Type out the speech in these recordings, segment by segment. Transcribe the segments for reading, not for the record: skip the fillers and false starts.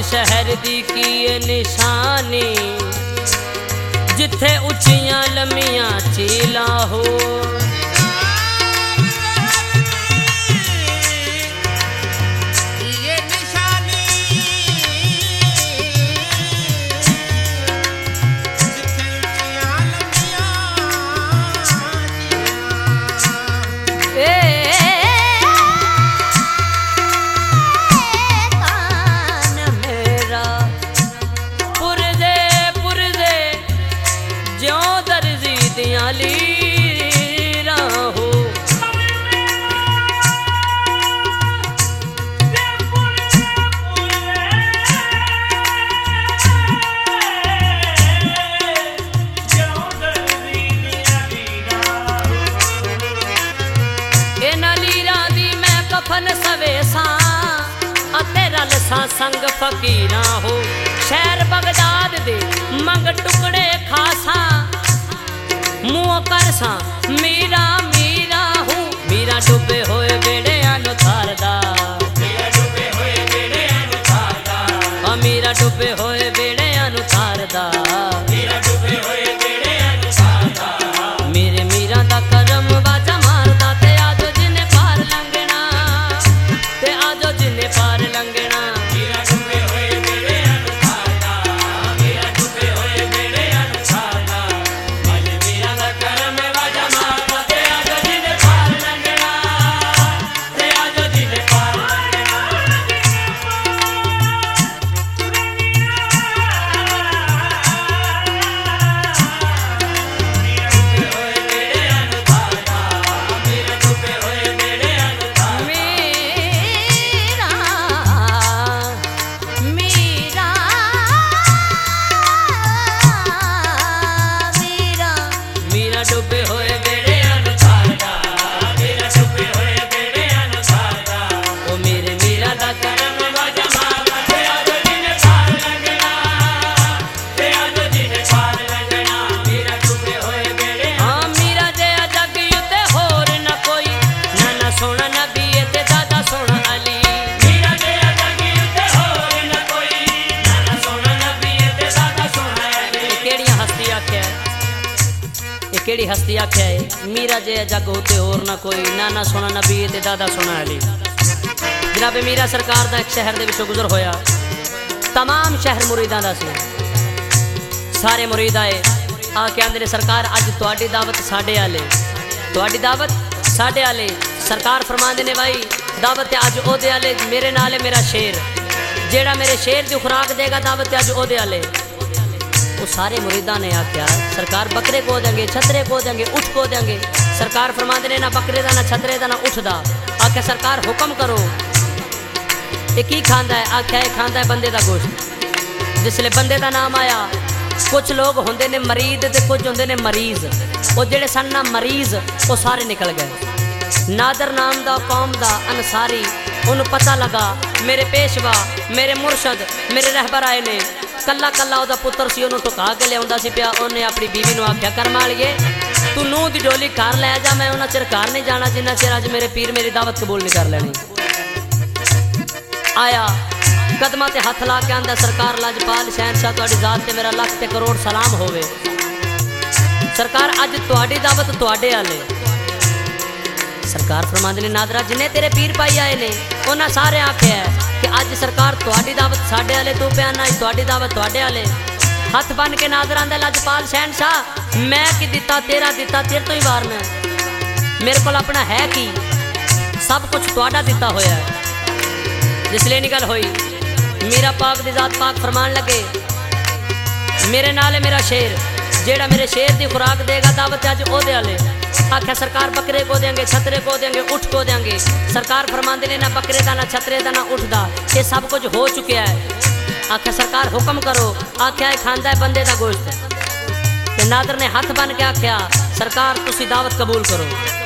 शहर दी की निशानी जिथे उचियां लम्मियां चीला हो संग फकीरा हो शहर बगदाद दे मंग टुकड़े खासा मुँह कर सा मीरा मीरा हूँ मीरा डूबे होए बेड़े अनु थारदा मीरा डूबे होए बेड़े अनु थारदा मीरा डूबे होए बेड़े अनु थारदा मीरा डूबे होए बेड़े अनु थारदा मेरे मीरा दा करम बाजा मारदा ते आजो जिन्ने पार लंघना ते आजो जिन्ने पार लंघना केड़ी हस्ती आख्या है मीरा जे जग होते और ना कोई नाना सोना नबी ते दादा सोना अली। जनाब मीरा सरकार दा एक शहर दे विचों गुजर होया तमाम शहर मुरीदां दा सी सारे मुरीद आए आके आंदे ने सरकार अज तुहाडी दावत साडे आले तुहाडी दावत साडे आले सरकार फरमांदे ने भाई दावत अज ओदे आले मेरे नाल है मेरा शेर जेड़ा मेरे शेर दी खुराक देगा दावत अज ओदे आले। वो सारे मुरीदा ने आख्या सरकार बकरे को देंगे छतरे को देंगे उठ को देंगे सरकार फरमाते ने ना बकरे दा ना छतरे दा ना उठ दा आख्या सरकार हुक्म करो ये की खांदा है आख्या ये खांदा है बंदे दा गोश्त। जिसले बंदे दा नाम आया कुछ लोग होंदे ने मरीद ते कुछ होंदे ने मरीज वो जेड़े सन ना मरीज वो सारे निकल गए। नादर नाम दा कौम दा अंसारी उन्हें पता लगा मेरे पेशवा मेरे मुर्शद मेरे रहबर आए ने कला कला ओदा पुत्र सी ओनू टुका के लिया सी पिया उन्हें अपनी बीवी नू आख्या कर मालिए तू नूह दी डोली घर लै जा मैं उन्ना चिर घर नहीं जाना जिन्ना चिर अज मेरे पीर मेरी दावत कबूल नहीं कर लेनी। आया कदमां ते हथ ला के आंदा सरकार लजपाल शहनशाह तुहाडी जात ते मेरा लख ते करोड़ सलाम होवे सरकार अज तुहाडी दावत तुहाडे आले। सरकार फरमांदे ने नादरा जिन्ने तेरे पीर पाई आए ने उन्हां सारे आख्या है कि अज सरकार तुहाडी दावत साडे आले तू प्याना तुहाडी दावत तुहाडे आले। हथ बन के नादर आंदा लजपाल शहनशाह मैं कि दिता तेरा तेरे तो ही वारना मेरे को अपना है कि सब कुछ तुहाडा दिता होया है। जिसले निकल होई मीरा पाक दी जात पाक फरमान लगे मेरे नाल है मेरा शेर जेड़ा मेरे शेर दी खुराक देगा दावत अज ओदे आले। आख्या सरकार बकरे को देंगे छतरे को देंगे उठ को देंगे सरकार फरमांदे ने ना बकरे दा ना छतरे दा ना उठ दा ये सब कुछ हो चुका है। आख्या सरकार हुक्म करो आख्या खांदा है बंदे दा गोश्त ते नादर ने हथ बन के आख्या सरकार तुसी दावत कबूल करो।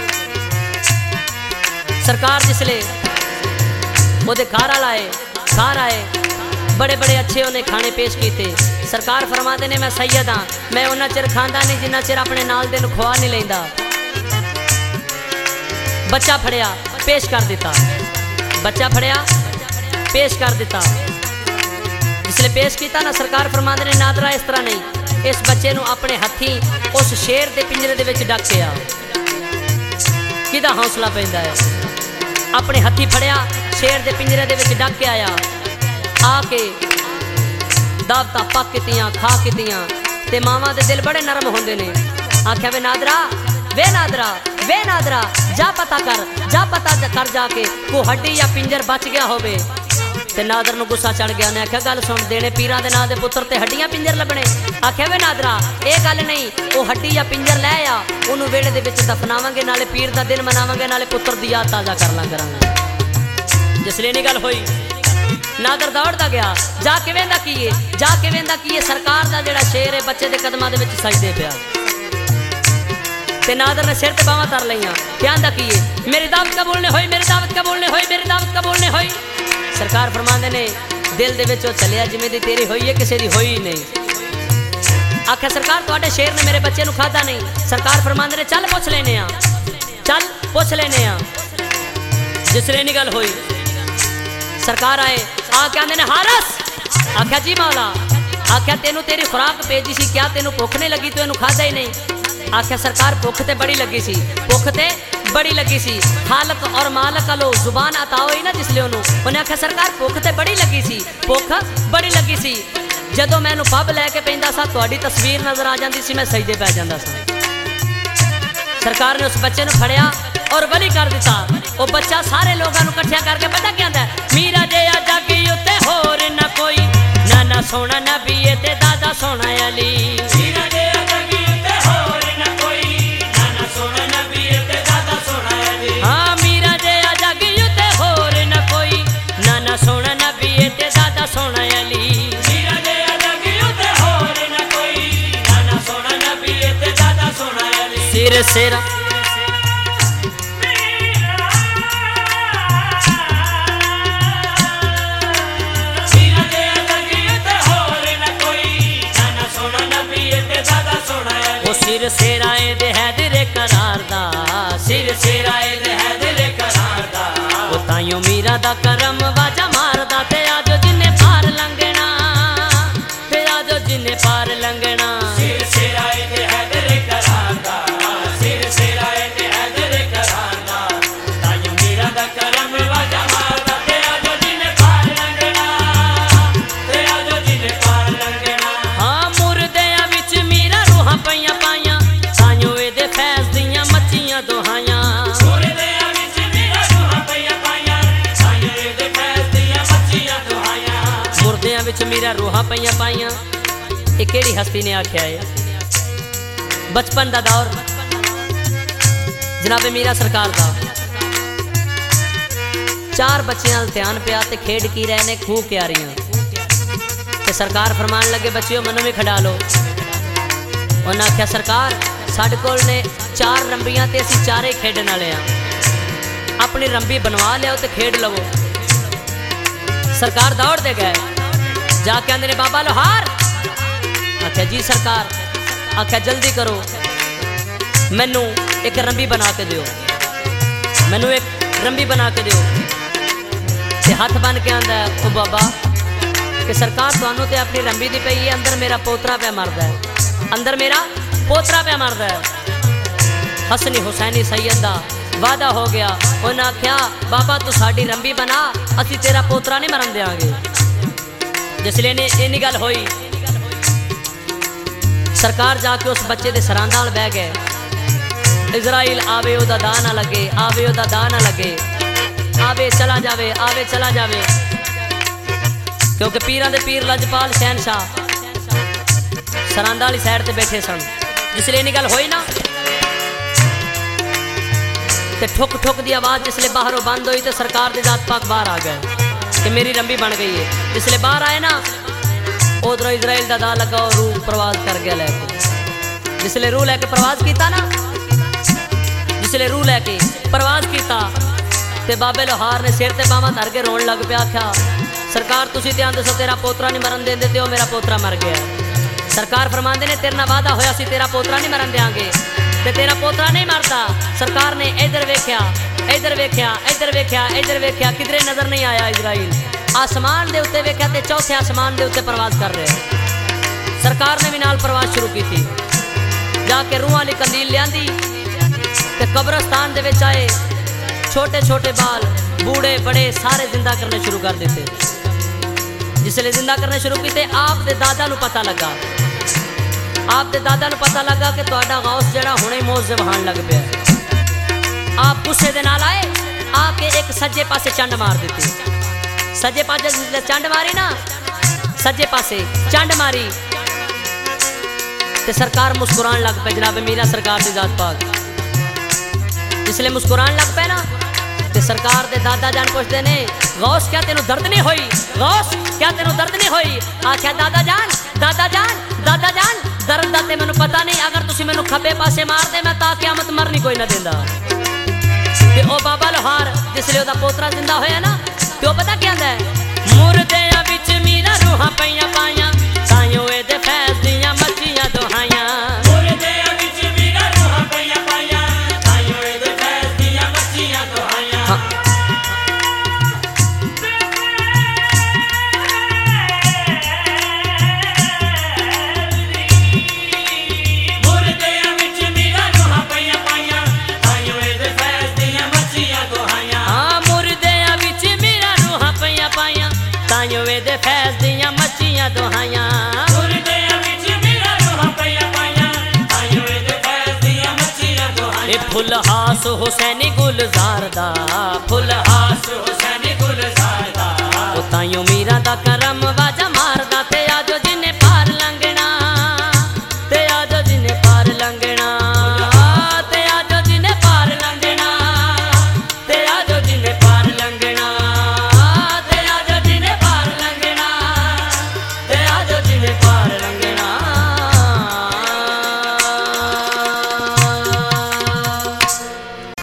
सरकार जिसले ओदे घर आए बड़े बड़े अच्छे उन्हें खाने पेश किए। सरकार फरमाते ने मैं सैयद हाँ मैं उन्ना चिर खांदा नहीं जिन्ना चिर अपने नाल दे नूं खुआ नहीं लेंदा। बच्चा फड़िया पेश कर दिता बच्चा फड़िया पेश कर दिता जिसले पेश किया ना सरकार फरमाते ने नादरा इस तरह नहीं, इस बच्चे नू अपने हथी उस शेर के पिंजरे दे विच डकिया। किदा हौसला पैंदा है, अपने हथी फड़िया शेर के पिंजरे दे विच डक के आया, आके दावतां पक कीतियां खा कीतियां ते मावां दे दिल बड़े नरम होंदे ने। आख्या वे नादरा वे नादरा वे नादरा जा पता कर जाके को हड्डी या पिंजर बच गया होवे। ते नादर नू गुस्सा चढ़ गया, ने आख्या गल सुन, देने पीरां दे नां दे पुत्र ते हड्डियां पिंजर लभणे। आख्या वे नादरा ये गल नहीं, वो हड्डी या पिंजर लै आ, उन्होंने वेड़े दे विच दफनावांगे, नाले पीर दा दिन मनावांगे, नाले पुत्र दी याद ताज़ा कर ला करांगे। जिसले नी गल होई नादर दौड़दा गया, जाके वेंदा कीए सरकार दा जेड़ा शेर है बच्चे दे कदमां दे विच सजदे पिया। ते नादर ने सिर ते बावां तर लईयां, कहंदा कीए मेरी दावत कबूल नहीं होई, मेरी दावत कबूल नहीं होई, मेरी दावत कबूल नहीं होई। सरकार फरमांदे ने दिल दे विच चलिया जिवें दी तेरी होई है, किसी दी होई नहीं। आख्या सरकार तुहाडे शेर ने मेरे बच्चे नू खादा नहीं। सरकार फरमांदे ने चल पुछ लेने आ। जिसले नी गल होई सरकार आए, आ कहंदे ने हारस। आख्या जी मौला। आख्या तेनू तेरी खुराक भेजी सी, क्या तेनू भुख नहीं लगी, तू इनू खादा ही नहीं। आख्या सरकार भुख ते बड़ी लगी सी, खालक और मालक लो जुबान अता होई ना जिसले उन्हें आख्या सरकार भुख ते बड़ी लगी सी, जदों मैनू पब लैके पैंदा सा तुहाडी तस्वीर नजर आ जाती सी, मैं सजदे पै जांदा सा। सरकार ने उस बच्चे नू फड़िया और बली कर दिता। वो बच्चा सारे लोगों नू कट्ठिया करके पता क्या आंदा, मीरा जिहा जागी उत्ते होर ना कोई, नाना सोना नबी ते दादा सोना अली। सोना नबी ते दादा सोना अली, सिर सेरा वो सिर सेराए दे हैदरे करार दा, सिर सेराए दे हैदरे करार दा। वो ताइयो मीरा दा करम वाजा मारदा, ते आजो जिन्ने पार लंघना, ते आजो जिन्ने पार लंघना। सिर सेराए दे हैदरे करार दा, सिर सेराए दे हैदरे करार दा। ताइयो मीरा दा करम वाजा मारदा, ते आजो जिन्ने पार लंघना, ते आजो जिन्ने पार लंघना। हाँ मुर्दियां विच मीरा रूहां पईयां पाईयां, ताइयो एदे फैज़ दियां मच्चियां दोहाइयां। विच मेरा रूहां पईयां पाईयां। ये केड़ी हस्ती ने आख्या है, बचपन दा दौर जनाबे मीरा सरकार दा। 4 बच्चियां ध्यान पिया ते खेड की रहे ने खूह क्यारियां। ते सरकार फरमान लगे बच्चियों मनु भी खड़ा लो। उन्हें आख्या सरकार साडे कोल ने 4 रंबियां ते असीं चारे खेडण वाले हां, अपनी रंबी बनवा लियो ते खेड लवो। सरकार दौड़ दे गए, जाके आंदे ने बाबा लोहार। आख्या जी सरकार। आख्या जल्दी करो, मैनू एक रंबी बना के दियो, मैनू एक रंबी बना के दियो। ते हाथ बन के आंदा है ओ बाबा कि सरकार तुहानू ते अपनी रंबी दी पई है, अंदर मेरा पोतरा पे मरदा है, अंदर मेरा पोतरा पे मरदा है। हसनी हुसैनी सैयद दा वादा हो गया। उन्हें आख्या बाबा तू साडी रंबी बना, असी तेरा पोतरा नहीं मरन देंगे। जिसले ने इन्नी गल होई सरकार जाके उस बच्चे दे सरां नाल बह गए। इजराइल आवे ओदा दा ना लगे, आवे ओदा दा ना लगे, आवे चला जावे, आवे चला जावे। क्योंकि पीरां दे पीर लजपाल शहनशाह सरांदा वाली साइड ते बैठे सन। जिसले इन्नी गल होई ना ते ठुक ठुक दी आवाज जिसले बाहरों बंद हुई तो सरकार दे जात पाक बाहर आ गए कि मेरी रंबी बन गई है। जिसले बाहर आए ना उधरों इजराइल का दा लगा और रूह प्रवास कर गया लैके। जिसले रूह लैके प्रवास किया ना, जिसले रूह लैके प्रवास किया ते बाबे लोहार ने सिर ते बावां धर के रोन लग पिया। आख्या सरकार तुसी ते आंदे सो तेरा पोतरा नहीं मरन देंदे ते ओ मेरा पोतरा मर गया। सरकार फरमांदे ने तेरे नाल वादा होया सी तेरा पोतरा नहीं मरन देंगे ते तेरा पोतरा नहीं मरता। सरकार ने इधर वेख्या, इधर वेख्या, इधर वेख्या, इधर वेख्या, किधरे नजर नहीं आया इजराइल। आसमान दे उत्ते वेख्या ते चौथे आसमान दे उत्ते प्रवास कर रहे हैं। सरकार ने भी नाल प्रवास शुरू की थी। जाके रूह वाली कंदील लियांदी ते कब्रस्तान दे विच आए। छोटे छोटे बाल बूढ़े बड़े सारे जिंदा करने शुरू कर देते। जिसले जिंदा करने शुरू किए आप दे दादा नू पता लगा। आप दे दादा नू पता लगा कि तुहाडा गौस जड़ा हुणे मौत ज़बान लग पिया। आप गुस्से दे नाल आए आके एक सज्जे पासे चंड मार देती। सज्जे पासे जिसले चंड मारी ना, सज्जे पासे चंड मारी ते सरकार मुस्कुरान लग पे। जनाब मीरा सरकार दी जात पाक जिसले मुस्कुरान लग पे ना ते सरकार दे दादा जान पुछदे ने गौस क्या तेनू दर्द नहीं होई? गौस क्या तेनू दर्द नहीं होई? आख्या दादा जान दादा जान दादा जान दर्द दा ते मैनू पता नहीं। अगर तुसी मैनू खब्बे पासे मार दे मैं ता क़यामत मरनी कोई ना देंदा। ते ओ बाबा लोहार जिसले ओदा पोतरा जिंदा होया ना ते ओ पता क्या है? मुर्दियां विच मीरा रूहां पईयां पाईयां ताइयों एदे फैज़ दियां मच्छियां दुहाइयां। मुर्दियां विच मीरा रूहां पईयां पाईयां ताइयों एदे फैज़ दियां मच्छियां दुहाइयां। मुर्दियां विच मीरा रूहां पईयां पाईयां ताइयों एदे फैज़ दियां मच्छियां दुहाइयां। हां मुर्दियां विच मीरा रूहां पईयां पाईयां ताइयों एदे फैज़ दियां मच्छियां दुहाइयां। फुल हास हुसैनी गुलजार दा, फुल हास हुसैनी गुलजार दा, ताइयों मीरा दा करम